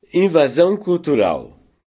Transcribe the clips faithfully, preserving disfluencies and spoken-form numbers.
Invasão cultural.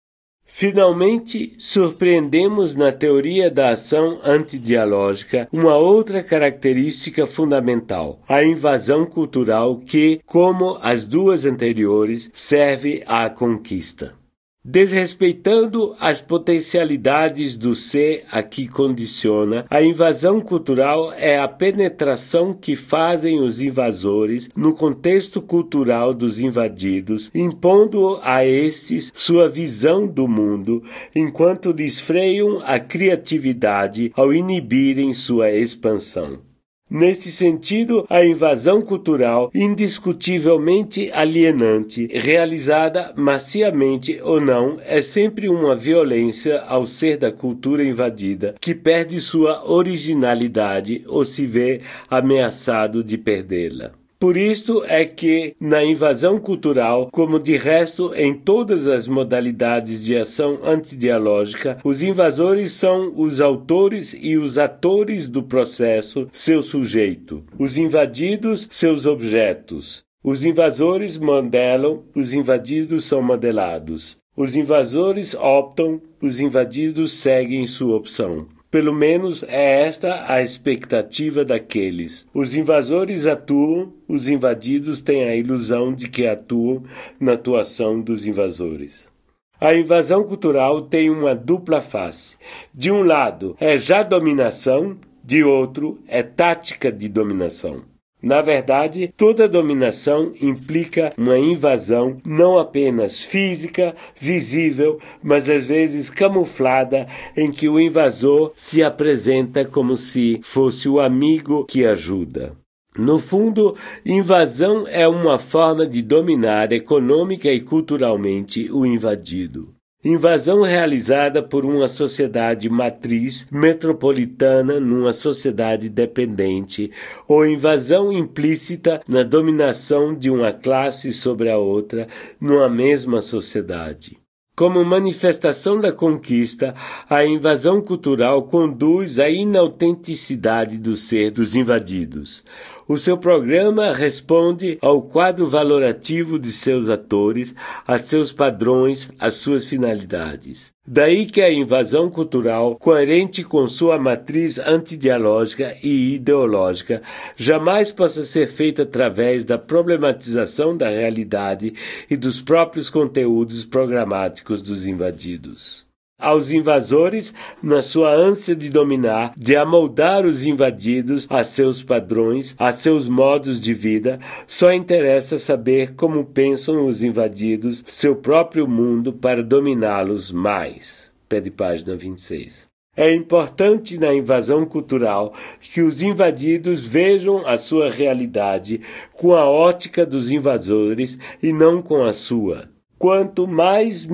Finalmente, surpreendemos na teoria da ação antidialógica uma outra característica fundamental, a invasão cultural que, como as duas anteriores, serve à conquista. Desrespeitando as potencialidades do ser a que condiciona, a invasão cultural é a penetração que fazem os invasores no contexto cultural dos invadidos, impondo a estes sua visão do mundo, enquanto lhes freiam a criatividade ao inibirem sua expansão. Neste sentido, a invasão cultural, indiscutivelmente alienante, realizada maciamente ou não, é sempre uma violência ao ser da cultura invadida, que perde sua originalidade ou se vê ameaçado de perdê-la. Por isso é que, na invasão cultural, como de resto em todas as modalidades de ação antidialógica, os invasores são os autores e os atores do processo, seu sujeito. Os invadidos, seus objetos. Os invasores modelam, os invadidos são modelados. Os invasores optam, os invadidos seguem sua opção. Pelo menos é esta a expectativa daqueles. Os invasores atuam, os invadidos têm a ilusão de que atuam na atuação dos invasores. A invasão cultural tem uma dupla face. De um lado, é já dominação, de outro, é tática de dominação. Na verdade, toda dominação implica uma invasão não apenas física, visível, mas às vezes camuflada, em que o invasor se apresenta como se fosse o amigo que ajuda. No fundo, invasão é uma forma de dominar econômica e culturalmente o invadido. Invasão realizada por uma sociedade matriz metropolitana numa sociedade dependente, ou invasão implícita na dominação de uma classe sobre a outra numa mesma sociedade. Como manifestação da conquista, a invasão cultural conduz à inautenticidade do ser dos invadidos. O seu programa responde ao quadro valorativo de seus atores, a seus padrões, às suas finalidades. Daí que a invasão cultural, coerente com sua matriz antidialógica e ideológica, jamais possa ser feita através da problematização da realidade e dos próprios conteúdos programáticos dos invadidos. Aos invasores, na sua ânsia de dominar, de amoldar os invadidos a seus padrões, a seus modos de vida, só interessa saber como pensam os invadidos seu próprio mundo para dominá-los mais. Pé de página vinte e seis. É importante na invasão cultural que os invadidos vejam a sua realidade com a ótica dos invasores e não com a sua. Quanto mais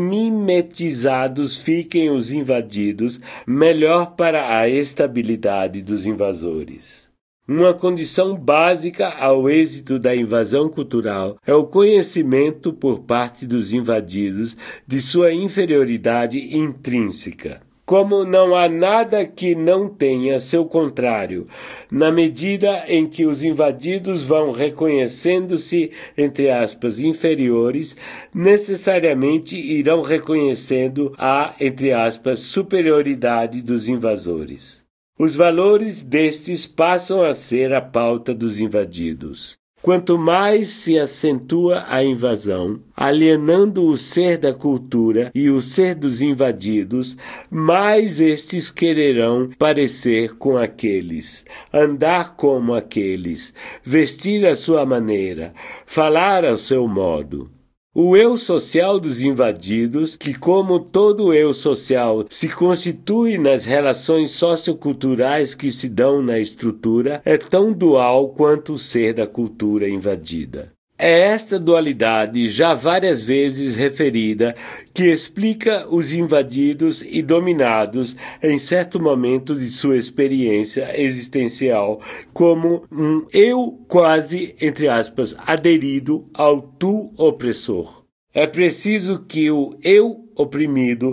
mimetizados fiquem os invadidos, melhor para a estabilidade dos invasores. Uma condição básica ao êxito da invasão cultural é o conhecimento por parte dos invadidos de sua inferioridade intrínseca. Como não há nada que não tenha seu contrário, na medida em que os invadidos vão reconhecendo-se, entre aspas, inferiores, necessariamente irão reconhecendo a, entre aspas, superioridade dos invasores. Os valores destes passam a ser a pauta dos invadidos. Quanto mais se acentua a invasão, alienando o ser da cultura e o ser dos invadidos, mais estes quererão parecer com aqueles, andar como aqueles, vestir à sua maneira, falar ao seu modo. O eu social dos invadidos, que como todo eu social se constitui nas relações socioculturais que se dão na estrutura, é tão dual quanto o ser da cultura invadida. É esta dualidade, já várias vezes referida, que explica os invadidos e dominados em certo momento de sua experiência existencial como um eu quase, entre aspas, aderido ao tu opressor. É preciso que o eu oprimido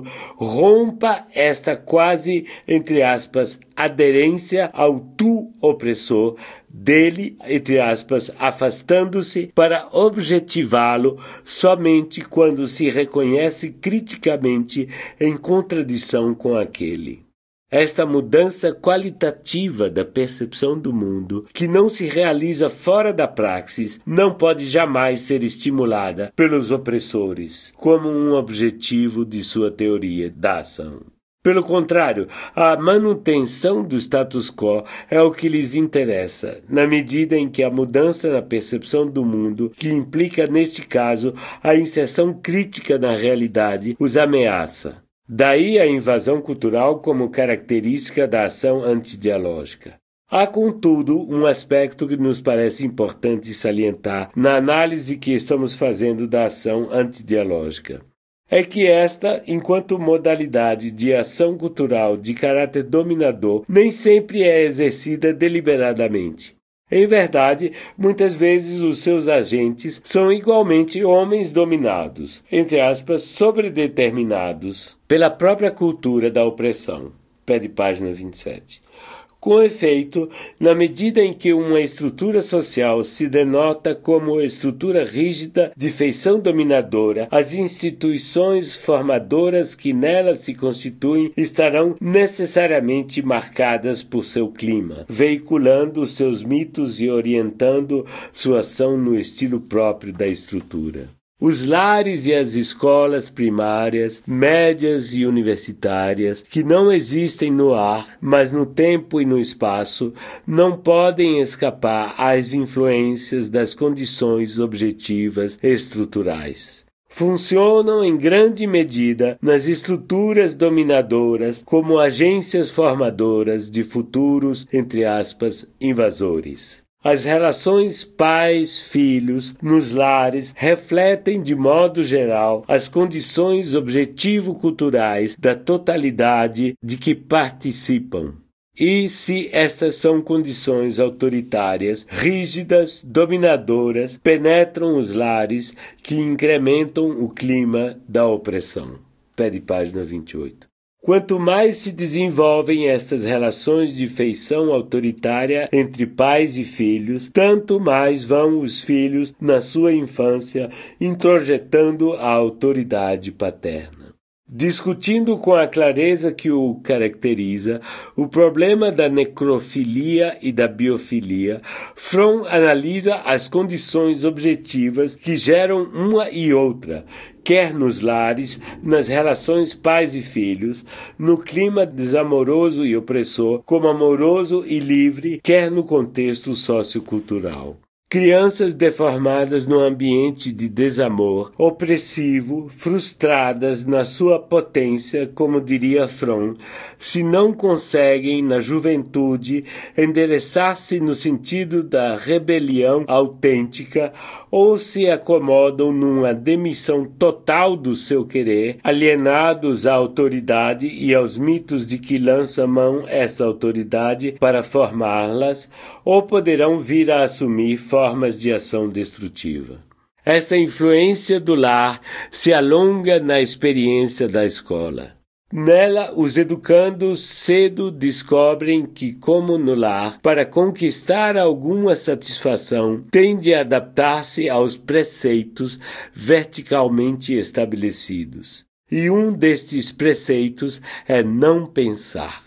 rompa esta quase, entre aspas, aderência ao tu opressor dele, entre aspas, afastando-se para objetivá-lo somente quando se reconhece criticamente em contradição com aquele. Esta mudança qualitativa da percepção do mundo, que não se realiza fora da praxis, não pode jamais ser estimulada pelos opressores como um objetivo de sua teoria da ação. Pelo contrário, a manutenção do status quo é o que lhes interessa, na medida em que a mudança na percepção do mundo, que implica neste caso a inserção crítica na realidade, os ameaça. Daí a invasão cultural como característica da ação antidialógica. Há, contudo, um aspecto que nos parece importante salientar na análise que estamos fazendo da ação antidialógica. É que esta, enquanto modalidade de ação cultural de caráter dominador, nem sempre é exercida deliberadamente. Em verdade, muitas vezes os seus agentes são igualmente homens dominados, entre aspas, sobredeterminados, pela própria cultura da opressão. Pé de página vinte e sete. Com efeito, na medida em que uma estrutura social se denota como estrutura rígida de feição dominadora, as instituições formadoras que nela se constituem estarão necessariamente marcadas por seu clima, veiculando seus mitos e orientando sua ação no estilo próprio da estrutura. Os lares e as escolas primárias, médias e universitárias, que não existem no ar, mas no tempo e no espaço, não podem escapar às influências das condições objetivas estruturais. Funcionam em grande medida nas estruturas dominadoras como agências formadoras de futuros, entre aspas, invasores. As relações pais-filhos nos lares refletem, de modo geral, as condições objetivo-culturais da totalidade de que participam. E se estas são condições autoritárias, rígidas, dominadoras, penetram os lares que incrementam o clima da opressão. Pé de página vinte e oito. Quanto mais se desenvolvem essas relações de feição autoritária entre pais e filhos, tanto mais vão os filhos, na sua infância, introjetando a autoridade paterna. Discutindo com a clareza que o caracteriza o problema da necrofilia e da biofilia, Fromm analisa as condições objetivas que geram uma e outra, quer nos lares, nas relações pais e filhos, no clima desamoroso e opressor, como amoroso e livre, quer no contexto sociocultural. Crianças deformadas no ambiente de desamor, opressivo, frustradas na sua potência, como diria Fromm, se não conseguem, na juventude, endereçar-se no sentido da rebelião autêntica ou se acomodam numa demissão total do seu querer, alienados à autoridade e aos mitos de que lança mão essa autoridade para formá-las, ou poderão vir a assumir formas de ação destrutiva. Essa influência do lar se alonga na experiência da escola. Nela, os educandos cedo descobrem que, como no lar, para conquistar alguma satisfação, tem de adaptar-se aos preceitos verticalmente estabelecidos. E um destes preceitos é não pensar.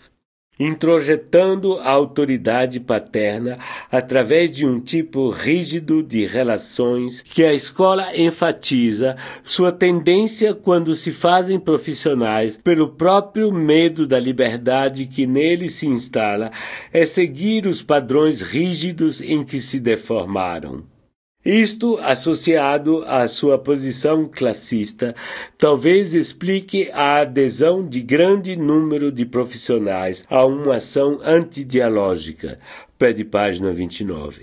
Introjetando a autoridade paterna através de um tipo rígido de relações que a escola enfatiza sua tendência quando se fazem profissionais pelo próprio medo da liberdade que nele se instala é seguir os padrões rígidos em que se deformaram. Isto, associado à sua posição classista, talvez explique a adesão de grande número de profissionais a uma ação antidialógica. Pé de página vinte e nove.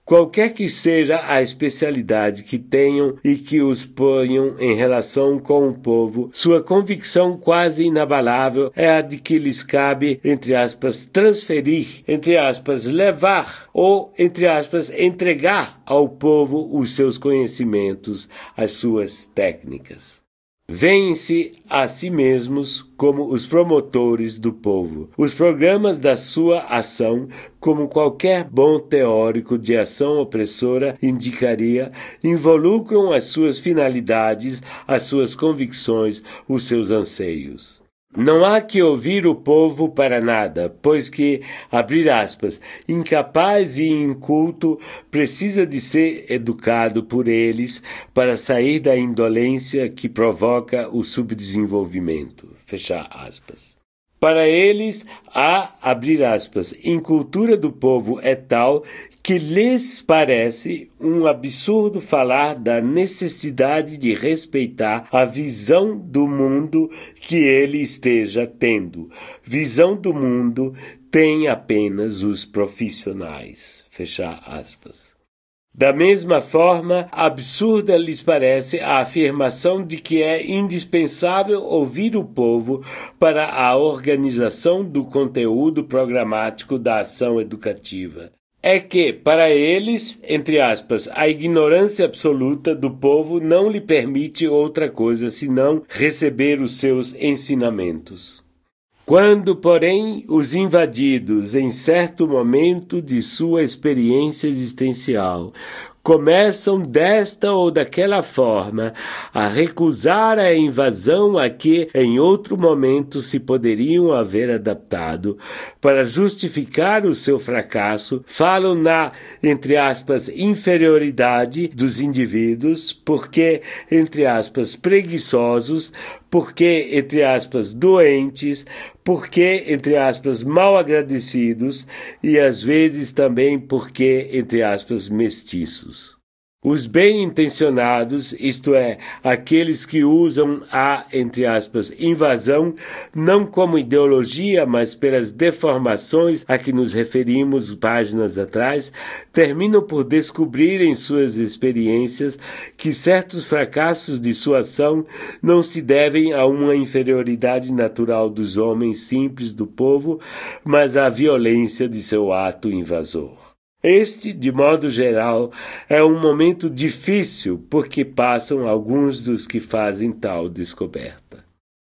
Qualquer que seja a especialidade que tenham e que os ponham em relação com o povo, sua convicção quase inabalável é a de que lhes cabe, entre aspas, transferir, entre aspas, levar ou, entre aspas, entregar ao povo os seus conhecimentos, as suas técnicas. Veem-se a si mesmos como os promotores do povo. Os programas da sua ação, como qualquer bom teórico de ação opressora indicaria, involucram as suas finalidades, as suas convicções, os seus anseios. Não há que ouvir o povo para nada, pois que, abrir aspas, incapaz e inculto, precisa de ser educado por eles para sair da indolência que provoca o subdesenvolvimento, fechar aspas. Para eles, a, abrir aspas, incultura do povo é tal que lhes parece um absurdo falar da necessidade de respeitar a visão do mundo que ele esteja tendo. Visão do mundo tem apenas os profissionais, fechar aspas. Da mesma forma, absurda lhes parece a afirmação de que é indispensável ouvir o povo para a organização do conteúdo programático da ação educativa. É que, para eles, entre aspas, a ignorância absoluta do povo não lhe permite outra coisa senão receber os seus ensinamentos. Quando, porém, os invadidos, em certo momento de sua experiência existencial, começam desta ou daquela forma a recusar a invasão a que em outro momento se poderiam haver adaptado, para justificar o seu fracasso, falam na, entre aspas, inferioridade dos indivíduos, porque, entre aspas, preguiçosos, porque, entre aspas, doentes, porque, entre aspas, mal agradecidos e, às vezes, também porque, entre aspas, mestiços. Os bem-intencionados, isto é, aqueles que usam a, entre aspas, invasão, não como ideologia, mas pelas deformações a que nos referimos páginas atrás, terminam por descobrir em suas experiências que certos fracassos de sua ação não se devem a uma inferioridade natural dos homens simples do povo, mas à violência de seu ato invasor. Este, de modo geral, é um momento difícil porque passam alguns dos que fazem tal descoberta.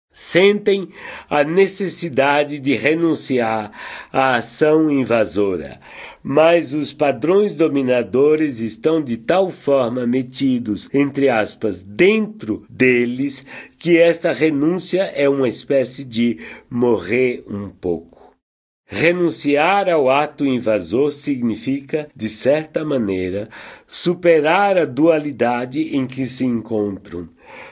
Sentem a necessidade de renunciar à ação invasora, mas os padrões dominadores estão de tal forma metidos, entre aspas, dentro deles, que esta renúncia é uma espécie de morrer um pouco. Renunciar ao ato invasor significa, de certa maneira, superar a dualidade em que se encontram,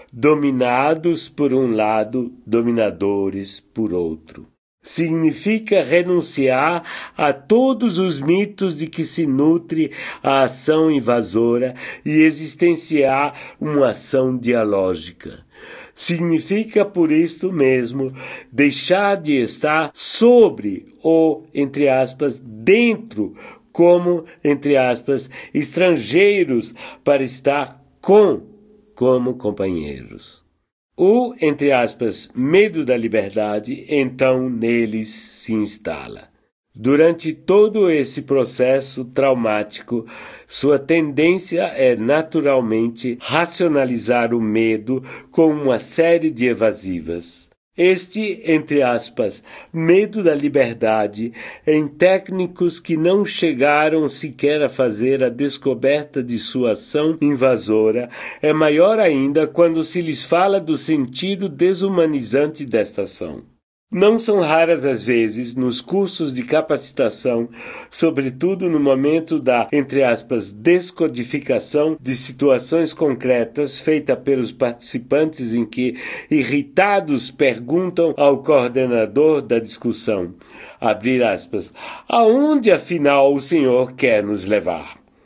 dominados por um lado, dominadores por outro. Significa renunciar a todos os mitos de que se nutre a ação invasora e existenciar uma ação dialógica. Significa, por isto mesmo, deixar de estar sobre ou, entre aspas, dentro, como, entre aspas, estrangeiros, para estar com, como companheiros. O, entre aspas, medo da liberdade, então, neles se instala. Durante todo esse processo traumático, sua tendência é naturalmente racionalizar o medo com uma série de evasivas. Este, entre aspas, medo da liberdade, em técnicos que não chegaram sequer a fazer a descoberta de sua ação invasora, é maior ainda quando se lhes fala do sentido desumanizante desta ação. Não são raras as vezes, nos cursos de capacitação, sobretudo no momento da, entre aspas, descodificação de situações concretas feita pelos participantes em que, irritados, perguntam ao coordenador da discussão, abrir aspas, aonde afinal o senhor quer nos levar?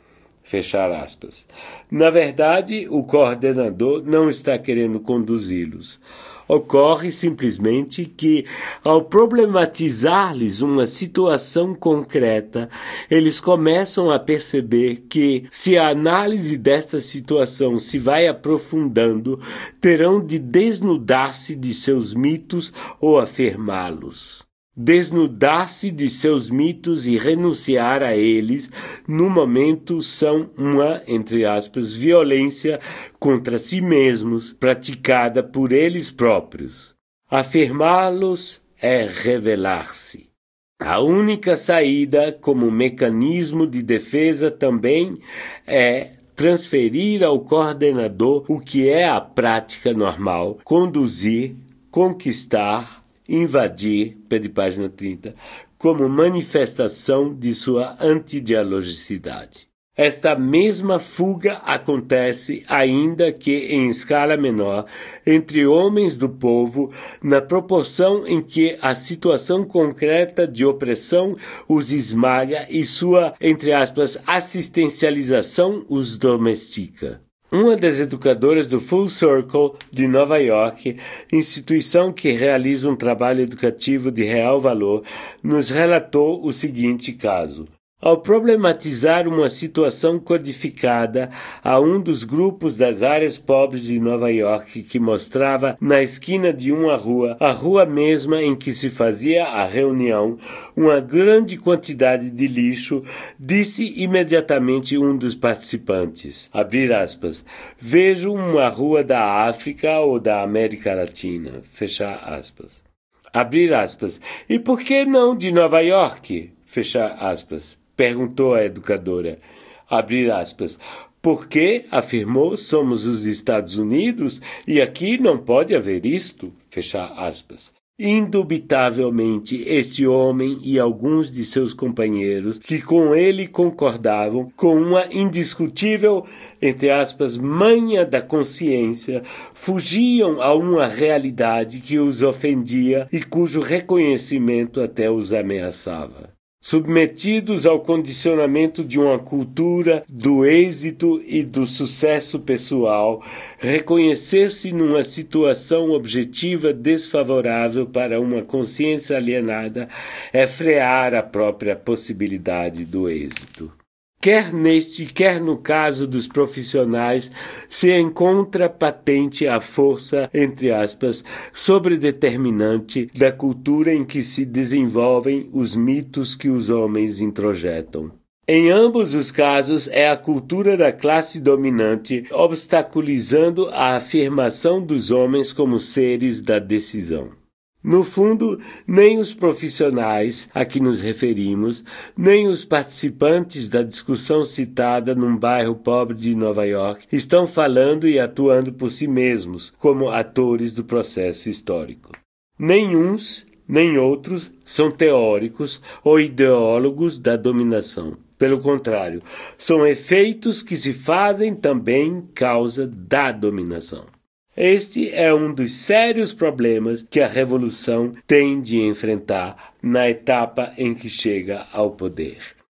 fechar aspas. Na verdade, o coordenador não está querendo conduzi-los. Ocorre simplesmente que, ao problematizar-lhes uma situação concreta, eles começam a perceber que, se a análise desta situação se vai aprofundando, terão de desnudar-se de seus mitos ou afirmá-los. Desnudar-se de seus mitos e renunciar a eles, no momento, são uma, entre aspas, violência contra si mesmos, praticada por eles próprios. Afirmá-los é revelar-se. A única saída, como mecanismo de defesa também, é transferir ao coordenador o que é a prática normal, conduzir, conquistar, invadir, pede página trinta, como manifestação de sua antidialogicidade. Esta mesma fuga acontece, ainda que em escala menor, entre homens do povo, na proporção em que a situação concreta de opressão os esmaga e sua, entre aspas, assistencialização os domestica. Uma das educadoras do Full Circle de Nova York, instituição que realiza um trabalho educativo de real valor, nos relatou o seguinte caso. Ao problematizar uma situação codificada a um dos grupos das áreas pobres de Nova York que mostrava na esquina de uma rua, a rua mesma em que se fazia a reunião, uma grande quantidade de lixo, disse imediatamente um dos participantes, abrir aspas, vejo uma rua da África ou da América Latina, fechar aspas. Abrir aspas, e por que não de Nova York? Fechar aspas. Perguntou a educadora, abrir aspas, porque, afirmou, somos os Estados Unidos e aqui não pode haver isto, fechar aspas. Indubitavelmente, este homem e alguns de seus companheiros, que com ele concordavam, com uma indiscutível, entre aspas, manha da consciência, fugiam a uma realidade que os ofendia e cujo reconhecimento até os ameaçava. Submetidos ao condicionamento de uma cultura do êxito e do sucesso pessoal, reconhecer-se numa situação objetiva desfavorável para uma consciência alienada é frear a própria possibilidade do êxito. Quer neste, quer no caso dos profissionais, se encontra patente a força, entre aspas, sobredeterminante da cultura em que se desenvolvem os mitos que os homens introjetam. Em ambos os casos, é a cultura da classe dominante obstaculizando a afirmação dos homens como seres da decisão. No fundo, nem os profissionais a que nos referimos, nem os participantes da discussão citada num bairro pobre de Nova York estão falando e atuando por si mesmos, como atores do processo histórico. Nem uns, nem outros são teóricos ou ideólogos da dominação. Pelo contrário, são efeitos que se fazem também causa da dominação. Este é um dos sérios problemas que a revolução tem de enfrentar na etapa em que chega ao poder.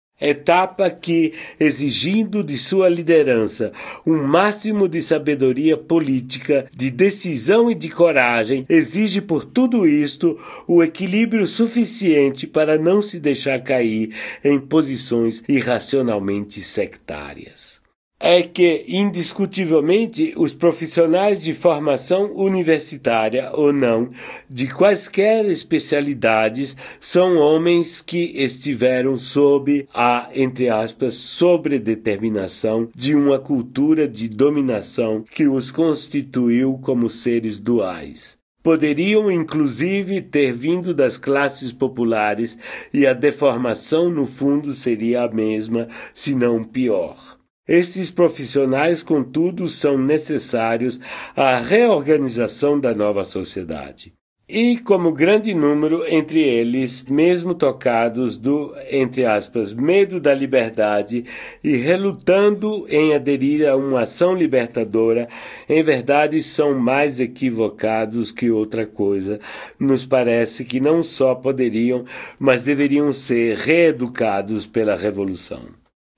Etapa que, exigindo de sua liderança um máximo de sabedoria política, de decisão e de coragem, exige por tudo isto o equilíbrio suficiente para não se deixar cair em posições irracionalmente sectárias. É que, indiscutivelmente, os profissionais de formação universitária ou não, de quaisquer especialidades, são homens que estiveram sob a, entre aspas, sobredeterminação de uma cultura de dominação que os constituiu como seres duais. Poderiam, inclusive, ter vindo das classes populares e a deformação, no fundo, seria a mesma, se não pior. Esses profissionais, contudo, são necessários à reorganização da nova sociedade. E, como grande número entre eles, mesmo tocados do, entre aspas, medo da liberdade e relutando em aderir a uma ação libertadora, em verdade são mais equivocados que outra coisa, nos parece que não só poderiam, mas deveriam ser reeducados pela revolução.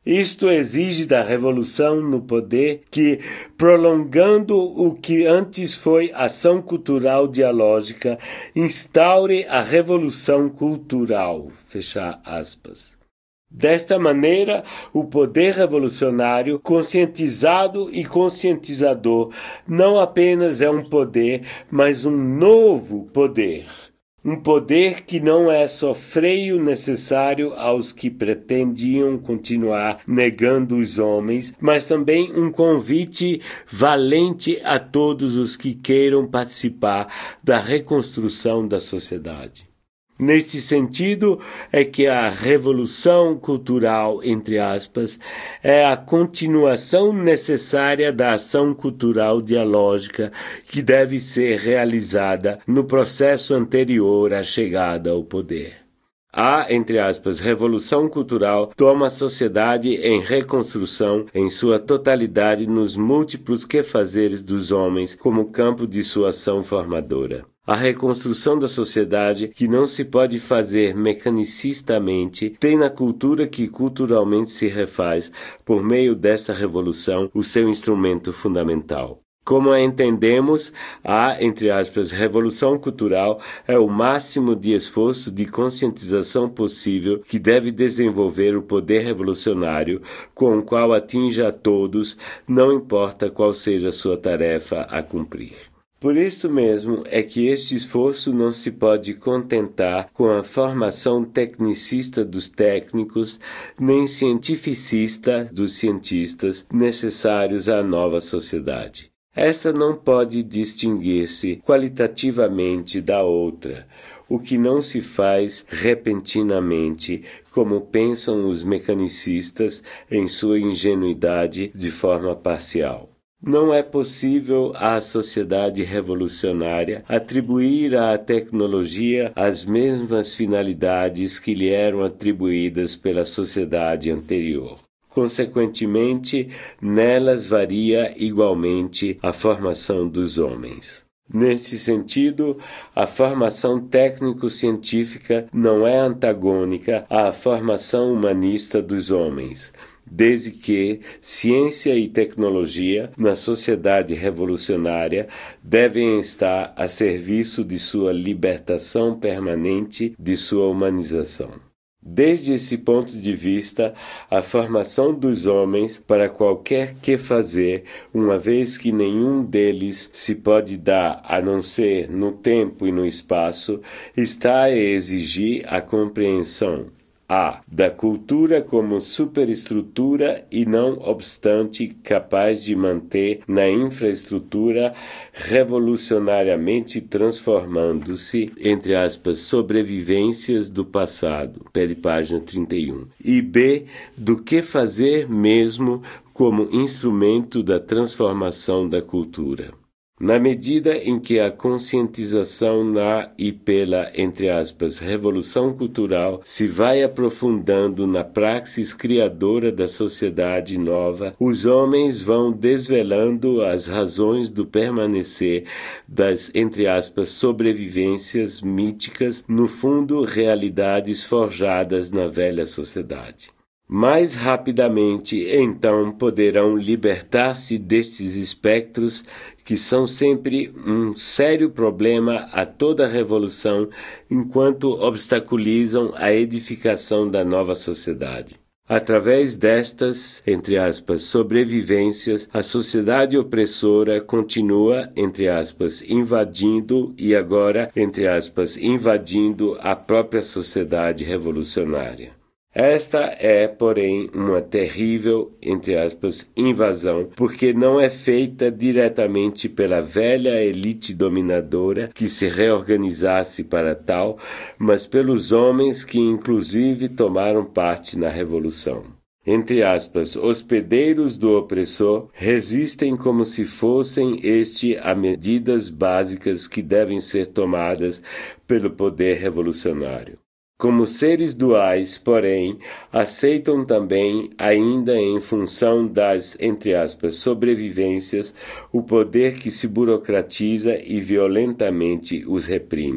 Isto exige da revolução no poder que, prolongando o que antes foi ação cultural dialógica, instaure a revolução cultural. Fecha aspas. Desta maneira, o poder revolucionário, conscientizado e conscientizador, não apenas é um poder, mas um novo poder. Um poder que não é só freio necessário aos que pretendiam continuar negando os homens, mas também um convite valente a todos os que queiram participar da reconstrução da sociedade. Neste sentido é que a revolução cultural, entre aspas, é a continuação necessária da ação cultural dialógica que deve ser realizada no processo anterior à chegada ao poder. A, entre aspas, revolução cultural toma a sociedade em reconstrução em sua totalidade nos múltiplos quefazeres dos homens como campo de sua ação formadora. A reconstrução da sociedade, que não se pode fazer mecanicistamente, tem na cultura que culturalmente se refaz, por meio dessa revolução, o seu instrumento fundamental. Como a entendemos, a, entre aspas, revolução cultural é o máximo de esforço de conscientização possível que deve desenvolver o poder revolucionário, com o qual atinja a todos, não importa qual seja a sua tarefa a cumprir. Por isso mesmo é que este esforço não se pode contentar com a formação tecnicista dos técnicos, nem cientificista dos cientistas necessários à nova sociedade. Essa não pode distinguir-se qualitativamente da outra, o que não se faz repentinamente, como pensam os mecanicistas em sua ingenuidade de forma parcial. Não é possível à sociedade revolucionária atribuir à tecnologia as mesmas finalidades que lhe eram atribuídas pela sociedade anterior. Consequentemente, nelas varia igualmente a formação dos homens. Nesse sentido, a formação técnico-científica não é antagônica à formação humanista dos homens, desde que ciência e tecnologia, na sociedade revolucionária, devem estar a serviço de sua libertação permanente, de sua humanização. Desde esse ponto de vista, a formação dos homens para qualquer que fazer, uma vez que nenhum deles se pode dar a não ser no tempo e no espaço, está a exigir a compreensão A. da cultura como superestrutura e não obstante capaz de manter na infraestrutura revolucionariamente transformando-se, entre aspas, sobrevivências do passado, pede página trinta e um, e B. do que fazer mesmo como instrumento da transformação da cultura. Na medida em que a conscientização na e pela, entre aspas, revolução cultural se vai aprofundando na praxis criadora da sociedade nova, os homens vão desvelando as razões do permanecer das, entre aspas, sobrevivências míticas, no fundo, realidades forjadas na velha sociedade. Mais rapidamente, então, poderão libertar-se destes espectros que são sempre um sério problema a toda revolução enquanto obstaculizam a edificação da nova sociedade. Através destas, entre aspas, sobrevivências, a sociedade opressora continua, entre aspas, invadindo e agora, entre aspas, invadindo a própria sociedade revolucionária. Esta é, porém, uma terrível, entre aspas, invasão, porque não é feita diretamente pela velha elite dominadora que se reorganizasse para tal, mas pelos homens que inclusive tomaram parte na revolução. Entre aspas, hospedeiros do opressor resistem como se fossem este a medidas básicas que devem ser tomadas pelo poder revolucionário. Como seres duais, porém, aceitam também, ainda em função das, entre aspas, sobrevivências, o poder que se burocratiza e violentamente os reprime.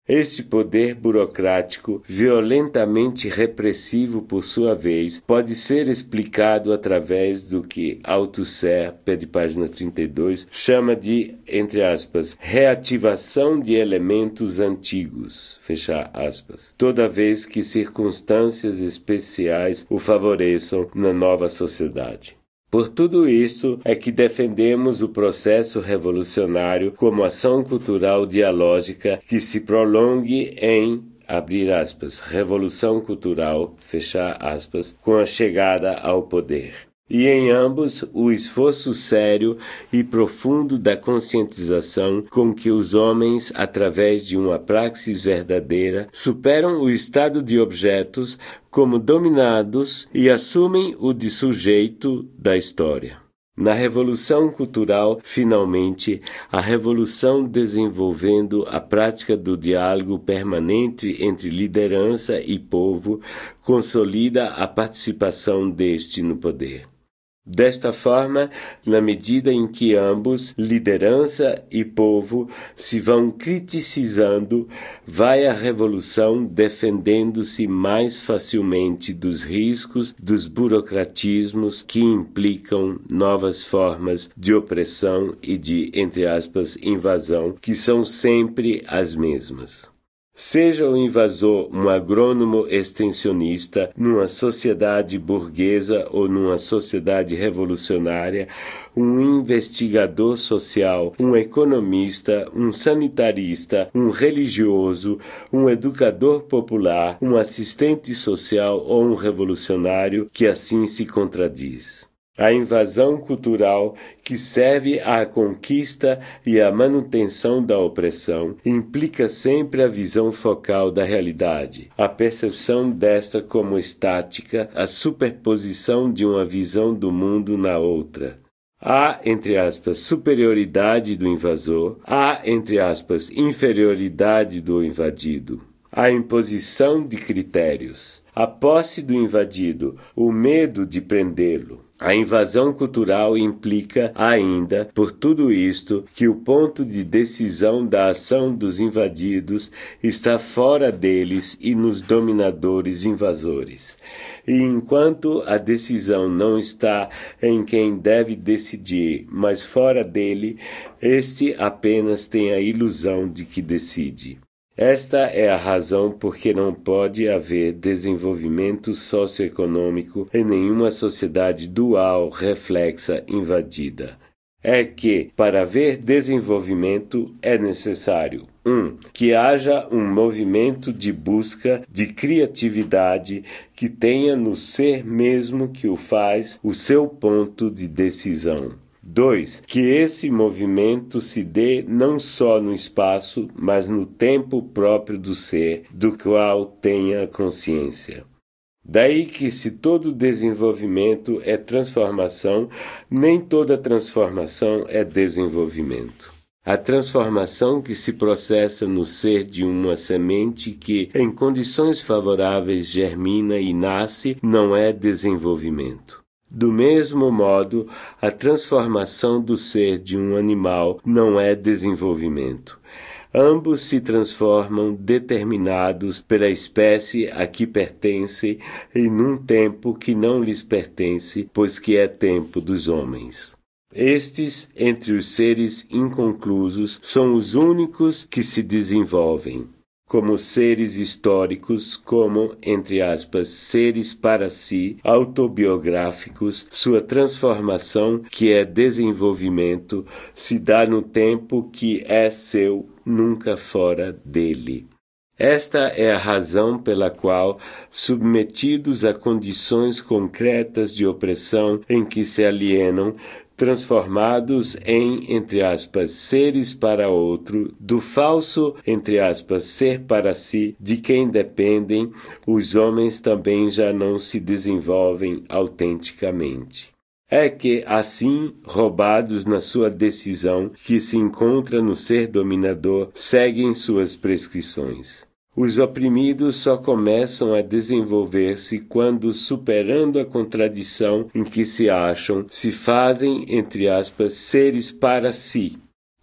Este poder burocrático, violentamente repressivo por sua vez, pode ser explicado através do que Althusser, pé de página trinta e dois, chama de, entre aspas, reativação de elementos antigos, fecha aspas, toda vez que circunstâncias especiais o favoreçam na nova sociedade. Por tudo isso é que defendemos o processo revolucionário como ação cultural dialógica que se prolongue em, abrir aspas, revolução cultural, fechar aspas, com a chegada ao poder. E em ambos, o esforço sério e profundo da conscientização com que os homens, através de uma praxis verdadeira, superam o estado de objetos como dominados e assumem o de sujeito da história. Na Revolução Cultural, finalmente, a revolução desenvolvendo a prática do diálogo permanente entre liderança e povo consolida a participação deste no poder. Desta forma, na medida em que ambos, liderança e povo, se vão criticizando, vai a revolução defendendo-se mais facilmente dos riscos dos burocratismos que implicam novas formas de opressão e de, entre aspas, invasão, que são sempre as mesmas. Seja o invasor um agrônomo extensionista numa sociedade burguesa ou numa sociedade revolucionária, um investigador social, um economista, um sanitarista, um religioso, um educador popular, um assistente social ou um revolucionário que assim se contradiz. A invasão cultural, que serve à conquista e à manutenção da opressão, implica sempre a visão focal da realidade, a percepção desta como estática, a superposição de uma visão do mundo na outra. Há, entre aspas, superioridade do invasor, há, entre aspas, inferioridade do invadido. A imposição de critérios, a posse do invadido, o medo de prendê-lo. A invasão cultural implica ainda, por tudo isto, que o ponto de decisão da ação dos invadidos está fora deles e nos dominadores invasores. E enquanto a decisão não está em quem deve decidir, mas fora dele, este apenas tem a ilusão de que decide. Esta é a razão por que não pode haver desenvolvimento socioeconômico em nenhuma sociedade dual, reflexa, invadida. É que, para haver desenvolvimento, é necessário um. Que haja um movimento de busca de criatividade que tenha no ser mesmo que o faz o seu ponto de decisão. dois. Que esse movimento se dê não só no espaço, mas no tempo próprio do ser, do qual tenha consciência. Daí que se todo desenvolvimento é transformação, nem toda transformação é desenvolvimento. A transformação que se processa no ser de uma semente que, em condições favoráveis, germina e nasce, não é desenvolvimento. Do mesmo modo, a transformação do ser de um animal não é desenvolvimento. Ambos se transformam determinados pela espécie a que pertencem e num tempo que não lhes pertence, pois que é tempo dos homens. Estes, entre os seres inconclusos, são os únicos que se desenvolvem. Como seres históricos, como, entre aspas, seres para si, autobiográficos, sua transformação, que é desenvolvimento, se dá no tempo que é seu, nunca fora dele. Esta é a razão pela qual, submetidos a condições concretas de opressão em que se alienam, transformados em, entre aspas, seres para outro, do falso, entre aspas, ser para si, de quem dependem, os homens também já não se desenvolvem autenticamente. É que, assim, roubados na sua decisão, que se encontra no ser dominador, seguem suas prescrições. Os oprimidos só começam a desenvolver-se quando, superando a contradição em que se acham, se fazem, entre aspas, seres para si.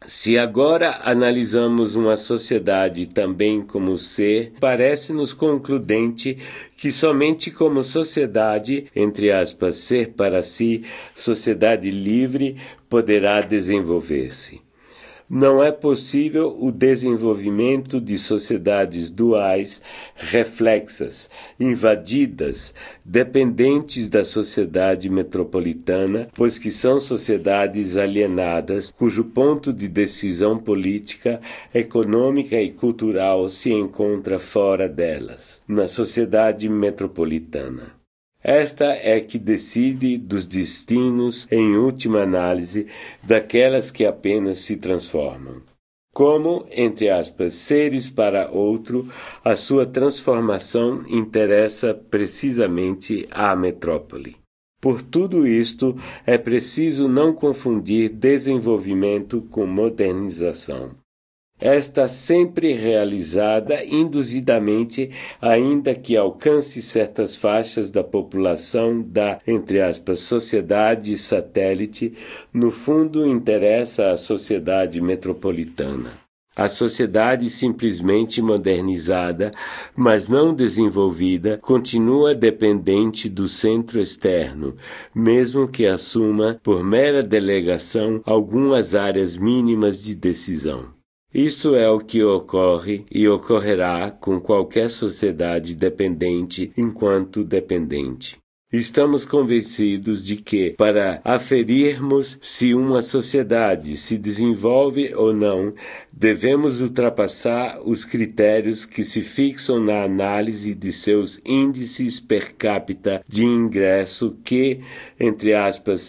Se agora analisamos uma sociedade também como ser, parece-nos concludente que somente como sociedade, entre aspas, ser para si, sociedade livre, poderá desenvolver-se. Não é possível o desenvolvimento de sociedades duais, reflexas, invadidas, dependentes da sociedade metropolitana, pois que são sociedades alienadas, cujo ponto de decisão política, econômica e cultural se encontra fora delas, na sociedade metropolitana. Esta é que decide dos destinos, em última análise, daquelas que apenas se transformam. Como, entre aspas, seres para outro, a sua transformação interessa precisamente à metrópole. Por tudo isto, é preciso não confundir desenvolvimento com modernização. Esta sempre realizada induzidamente, ainda que alcance certas faixas da população da, entre aspas, sociedade satélite, no fundo interessa à sociedade metropolitana. A sociedade simplesmente modernizada, mas não desenvolvida, continua dependente do centro externo, mesmo que assuma, por mera delegação, algumas áreas mínimas de decisão. Isso é o que ocorre e ocorrerá com qualquer sociedade dependente enquanto dependente. Estamos convencidos de que, para aferirmos se uma sociedade se desenvolve ou não, devemos ultrapassar os critérios que se fixam na análise de seus índices per capita de ingresso que, entre aspas,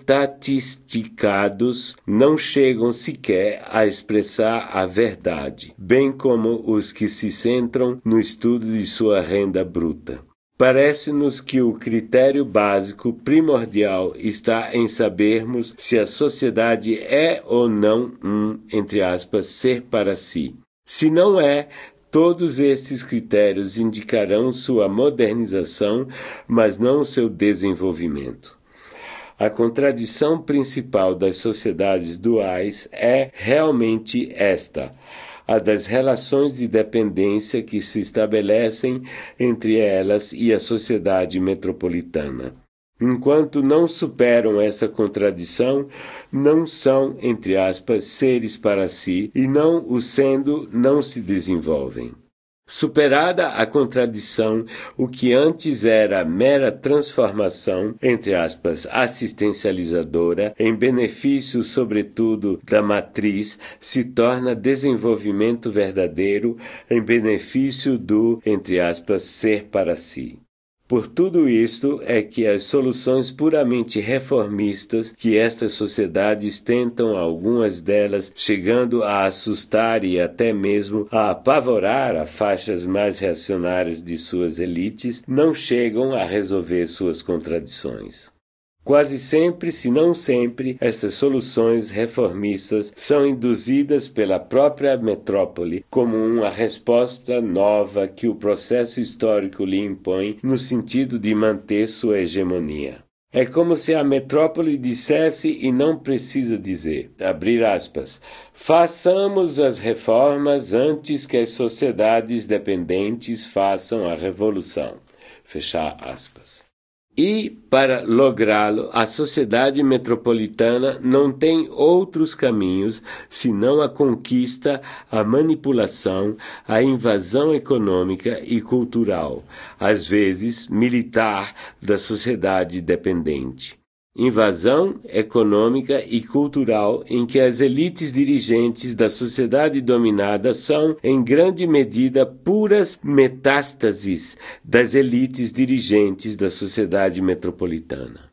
estatisticados, não chegam sequer a expressar a verdade, bem como os que se centram no estudo de sua renda bruta. Parece-nos que o critério básico primordial está em sabermos se a sociedade é ou não um, entre aspas, ser para si. Se não é, todos estes critérios indicarão sua modernização, mas não seu desenvolvimento. A contradição principal das sociedades duais é realmente esta: a das relações de dependência que se estabelecem entre elas e a sociedade metropolitana. Enquanto não superam essa contradição, não são, entre aspas, seres para si, e não o sendo, não se desenvolvem. Superada a contradição, o que antes era mera transformação, entre aspas, assistencializadora, em benefício, sobretudo, da matriz, se torna desenvolvimento verdadeiro em benefício do, entre aspas, ser para si. Por tudo isto é que as soluções puramente reformistas que estas sociedades tentam, algumas delas chegando a assustar e até mesmo a apavorar as faixas mais reacionárias de suas elites, não chegam a resolver suas contradições. Quase sempre, se não sempre, essas soluções reformistas são induzidas pela própria metrópole como uma resposta nova que o processo histórico lhe impõe no sentido de manter sua hegemonia. É como se a metrópole dissesse e não precisa dizer, abrir aspas, façamos as reformas antes que as sociedades dependentes façam a revolução, fechar aspas. E, para lográ-lo, a sociedade metropolitana não tem outros caminhos senão a conquista, a manipulação, a invasão econômica e cultural, às vezes militar, da sociedade dependente. Invasão econômica e cultural em que as elites dirigentes da sociedade dominada são, em grande medida, puras metástases das elites dirigentes da sociedade metropolitana.